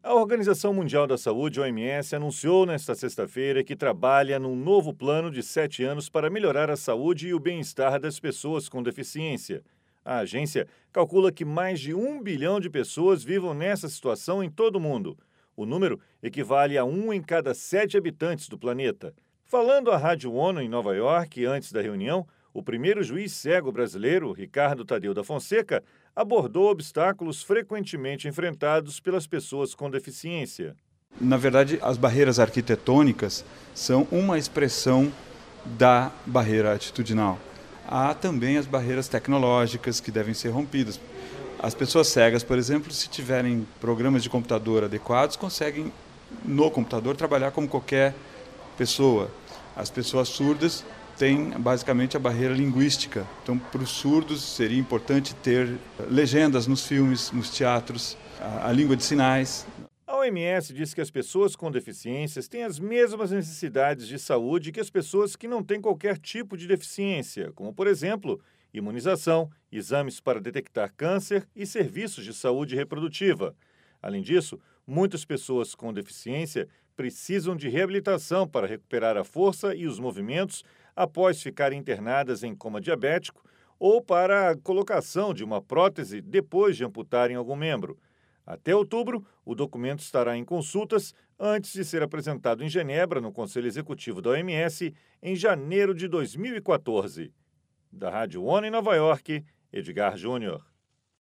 A Organização Mundial da Saúde, OMS, anunciou nesta sexta-feira que trabalha num novo plano de 7 anos para melhorar a saúde e o bem-estar das pessoas com deficiência. A agência calcula que mais de 1 bilhão de pessoas vivam nessa situação em todo o mundo. O número equivale a 1 em cada 7 habitantes do planeta. Falando à Rádio ONU em Nova York, antes da reunião, o primeiro juiz cego brasileiro, Ricardo Tadeu da Fonseca, abordou obstáculos frequentemente enfrentados pelas pessoas com deficiência. Na verdade, as barreiras arquitetônicas são uma expressão da barreira atitudinal. Há também as barreiras tecnológicas que devem ser rompidas. As pessoas cegas, por exemplo, se tiverem programas de computador adequados, conseguem no computador trabalhar como qualquer pessoa. As pessoas surdas têm basicamente a barreira linguística. Então, para os surdos seria importante ter legendas nos filmes, nos teatros, a língua de sinais. A OMS diz que as pessoas com deficiências têm as mesmas necessidades de saúde que as pessoas que não têm qualquer tipo de deficiência, como, por exemplo, imunização, exames para detectar câncer e serviços de saúde reprodutiva. Além disso, muitas pessoas com deficiência precisam de reabilitação para recuperar a força e os movimentos após ficarem internadas em coma diabético ou para a colocação de uma prótese depois de amputarem algum membro. Até outubro, o documento estará em consultas antes de ser apresentado em Genebra, no Conselho Executivo da OMS, em janeiro de 2014. Da Rádio ONU em Nova York, Edgar Júnior.